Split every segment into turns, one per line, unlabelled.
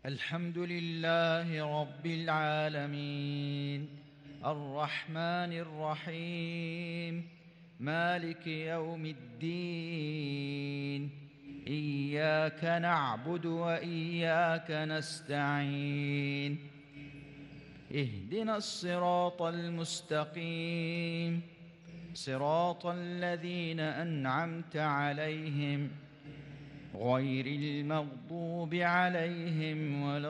الحمد لله رب العالمين الرحمن الرحيم مالك يوم الدين إياك نعبد وإياك نستعين اهدنا الصراط المستقيم صراط الذين أنعمت عليهم غير المغضوب عليهم ولا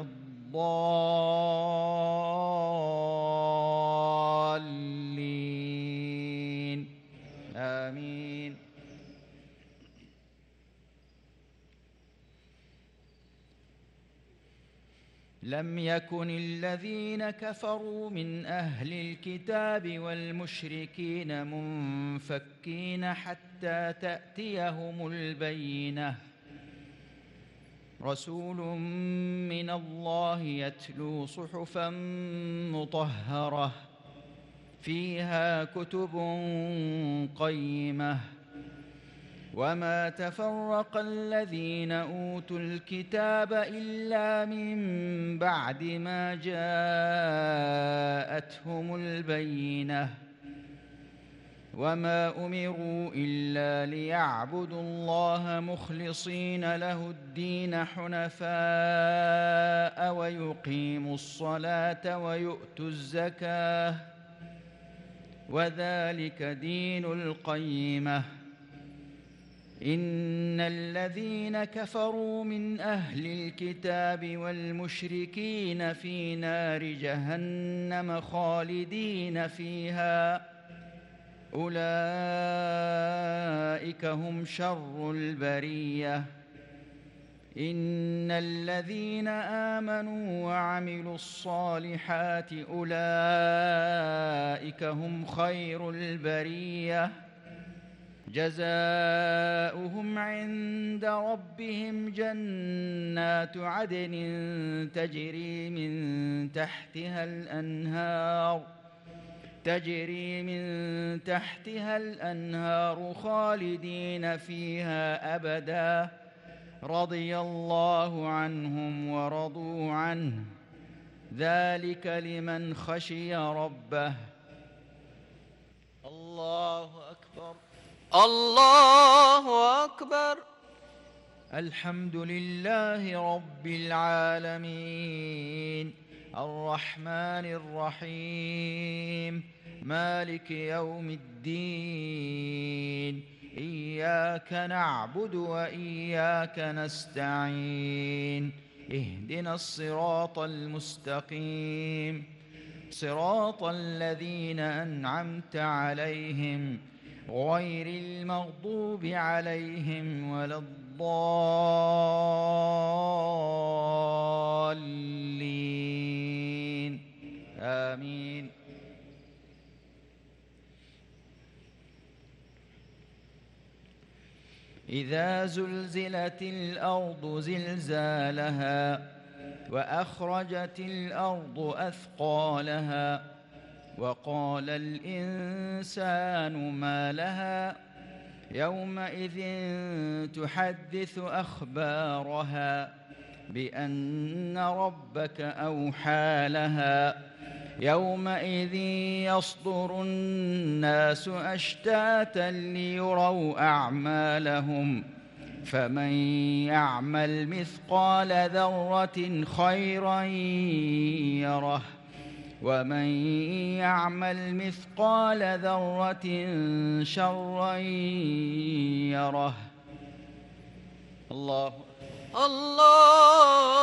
الضالين آمين. لم يكن الذين كفروا من أهل الكتاب والمشركين منفكين حتى تأتيهم البينة رسول من الله يتلو صحفا مطهرة فيها كتب قيمة وما تفرق الذين أوتوا الكتاب إلا من بعد ما جاءتهم البينة وما أمروا إلا ليعبدوا الله مخلصين له الدين حنفاء ويقيموا الصلاة ويؤتوا الزكاة وذلك دين القيمة. إن الذين كفروا من أهل الكتاب والمشركين في نار جهنم خالدين فيها أولئك هم شر البرية. إن الذين آمنوا وعملوا الصالحات أولئك هم خير البرية جزاؤهم عند ربهم جنات عدن تجري من تحتها الأنهار خالدين فيها أبدا رضي الله عنهم ورضوا عنه ذلك لمن خشي ربه. الله أكبر
الله أكبر.
الحمد لله رب العالمين الرحمن الرحيم مالك يوم الدين إياك نعبد وإياك نستعين اهدنا الصراط المستقيم صراط الذين أنعمت عليهم غير المغضوب عليهم ولا الضالين آمين. إذا زلزلت الأرض زلزالها وأخرجت الأرض أثقالها وقال الإنسان ما لها يومئذ تحدث أخبارها بأن ربك أوحى لها يومئذ يصدر الناس أشتاتا ليروا أعمالهم فمن يعمل مثقال ذرة خيرا يره ومن يعمل مثقال ذرة شرا يره. الله